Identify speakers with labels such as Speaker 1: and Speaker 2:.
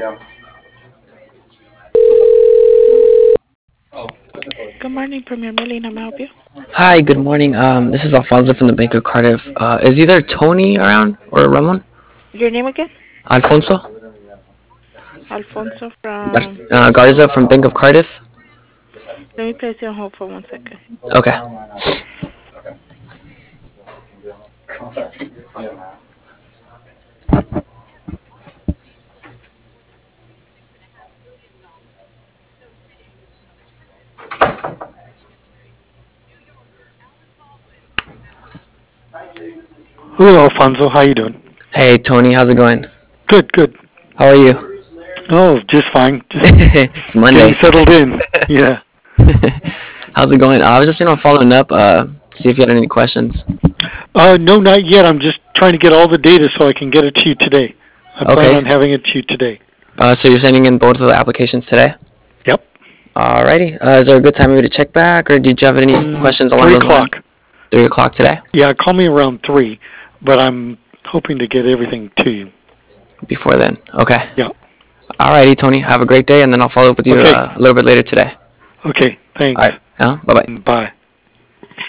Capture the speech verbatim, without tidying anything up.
Speaker 1: Good morning, Premier Millie. How may I help you?
Speaker 2: Hi, good morning. Um, this is Alfonso from the Bank of Cardiff. Uh, is either Tony around or Ramon?
Speaker 1: Your name again?
Speaker 2: Alfonso?
Speaker 1: Alfonso
Speaker 2: Gar-
Speaker 1: from.
Speaker 2: Uh, Garza from Bank of Cardiff?
Speaker 1: Let me place you on hold for one second.
Speaker 2: Okay.
Speaker 3: Hello, Alfonso. How you doing?
Speaker 2: Hey, Tony, how's it going?
Speaker 3: Good, good.
Speaker 2: How are you?
Speaker 3: Oh, just fine. Just
Speaker 2: It's
Speaker 3: getting
Speaker 2: Monday.
Speaker 3: settled in. Yeah.
Speaker 2: How's it going? Uh, I was just, you know, following up, uh, see if you had any questions.
Speaker 3: Uh, no, not yet. I'm just trying to get all the data so I can get it to you today. I plan
Speaker 2: Okay.
Speaker 3: on having it to you today.
Speaker 2: Uh, so you're sending in both of the applications today?
Speaker 3: Yep.
Speaker 2: Alrighty. Uh, is there a good time maybe to check back, or did you have any
Speaker 3: Mm,
Speaker 2: questions along
Speaker 3: three
Speaker 2: those lines?
Speaker 3: o'clock.
Speaker 2: Three o'clock today?
Speaker 3: Yeah, call me around three, but I'm hoping to get everything to you.
Speaker 2: Before then. Okay.
Speaker 3: Yeah.
Speaker 2: Alrighty, Tony. Have a great day, and then I'll follow up with you
Speaker 3: Okay.
Speaker 2: uh, a little bit later today.
Speaker 3: Okay. Thanks.
Speaker 2: Alright. Uh, bye bye.
Speaker 3: Bye.